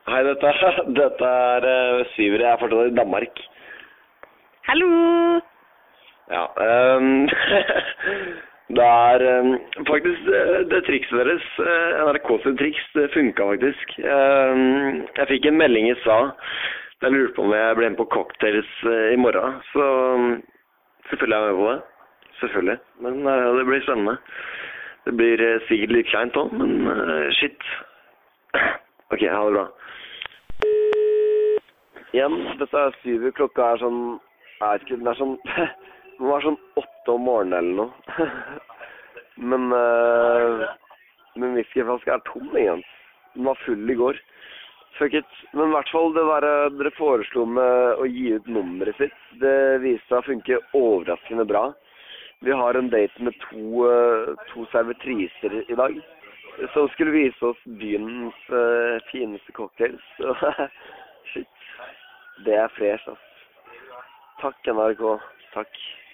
Hei, dette Syver, jeg er fortsatt i Danmark. Hallo! Ja, det faktisk det trikset deres, NRKs triks, det funket faktisk. Jeg fikk en melding i stad, der jeg lurte på om jeg ble med på cocktails i morgen, så selvfølgelig er jeg med på det. Selvfølgelig, men det blir spennende. Det blir sikkert litt kleint også, men shit. Ok, ha det bra. Igjen, dette Syver, klokka sånn, jeg vet ikke, den sånn, den var sånn 8 om morgenen eller noe. Men whiskyflaska tom igjen. Den var full i går. Fuck it. Men i hvert fall det der dere foreslo med å gi ut nummeret sitt, det viste seg å funke overraskende bra. Vi har en date med to servitriser i dag, som skulle vise oss byens fineste cocktails. Shit, det fresh, ass. Takk, NRK. Takk.